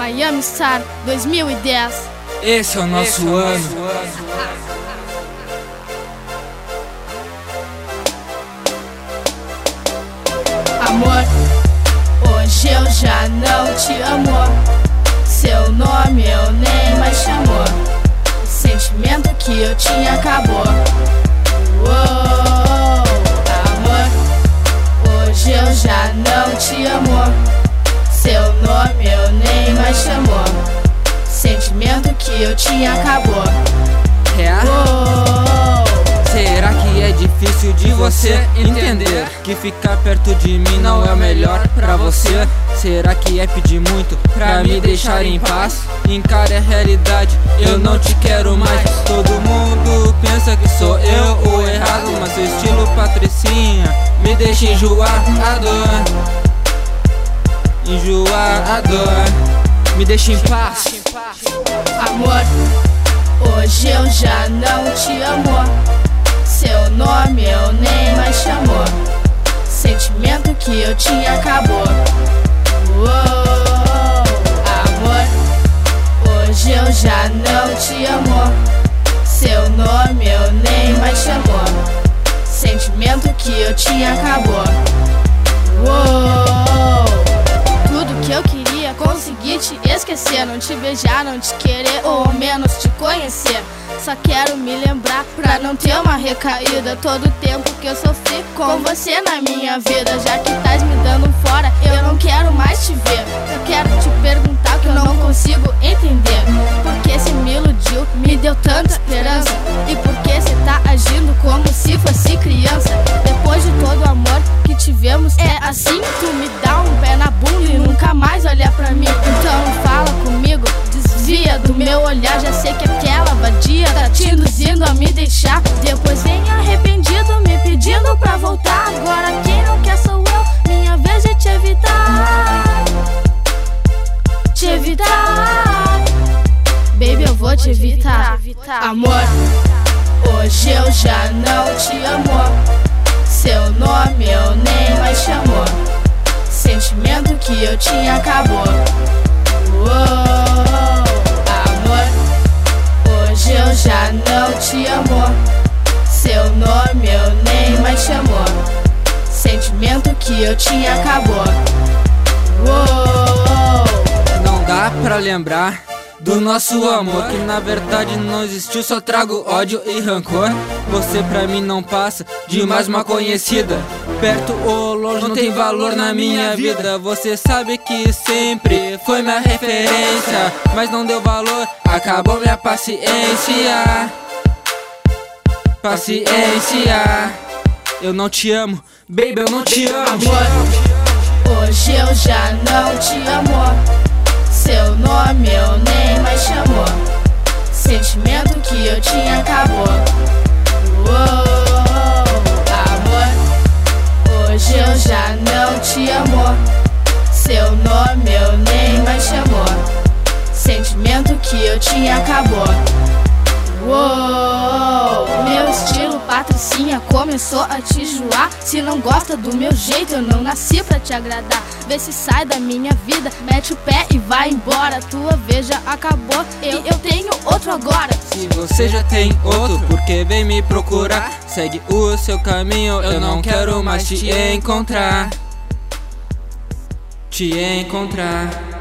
Miami Star 2010. Esse é o nosso ano. Amor, hoje eu já não te amo. Seu nome eu nem mais chamo. O sentimento que eu tinha acabou. Uou, amor, hoje eu já não te amo. Seu nome eu nem mais chamo. O sentimento que eu tinha acabou. Uou. Será que é difícil de você entender que ficar perto de mim não é o melhor pra você? Será que é pedir muito pra me deixar em paz? Encare a realidade, eu não te quero mais. Todo mundo pensa que sou eu o errado, mas seu estilo patricinha me deixa enjoar a dor. Enjoar a dor, me deixa em paz. Amor, hoje eu já não te amo. Seu nome eu nem mais chamo. Sentimento que eu tinha acabou. Uou, amor, hoje eu já não te amo. Seu nome eu nem mais chamo. Sentimento que eu tinha acabou. Uou, tudo que eu queria conseguir te esquecer, não te beijar, não te querer ou ao menos te conhecer. Só quero me lembrar pra não ter uma recaída. Todo o tempo que eu sofri com você na minha vida. Já que estás me dando um fora, eu não quero mais te ver. Eu quero te perguntar o que eu não consigo entender. Por que cê me iludiu, me deu tanta esperança? E por que cê tá agindo como se fosse criança? Depois de todo o amor que tivemos, é assim? Tu me dá um pé na bunda e nunca mais olha pra mim. Então fala comigo, desvia do meu olhar. Já sei que aquela vadia tá te induzindo a me deixar. Depois vem arrependido me pedindo pra voltar. Agora quem não quer sou eu, minha vez de te evitar. Te evitar, baby, eu vou te evitar. Amor, hoje eu já não te amo. Seu nome eu nem mais chamo. Sentimento que eu tinha acabou. Uou, amor, hoje eu já não te amo. Seu nome eu nem mais chamo. Sentimento que eu tinha acabou. Uou. Não dá pra lembrar do nosso amor, que na verdade não existiu, só trago ódio e rancor. Você pra mim não passa de mais uma conhecida. Perto ou longe não tem valor na minha vida. Você sabe que sempre foi minha referência, mas não deu valor, acabou minha paciência. Paciência, eu não te amo, baby, eu não te amo. Amor, hoje eu já não te amo. Seu nome eu nem mais chamo. Sentimento que eu tinha acabou. Uou, amor, hoje eu já não te amo. Seu nome eu nem mais chamo. Sentimento que eu tinha acabou. Uou, meu estilo patricinha começou a te enjoar. Se não gosta do meu jeito, eu não nasci pra te agradar. Vê se sai da minha vida, mete o pé e vai embora. Tua vez já acabou e eu tenho outro agora. Se você já tem outro, porque vem me procurar? Segue o seu caminho, eu não quero mais te encontrar. Te encontrar.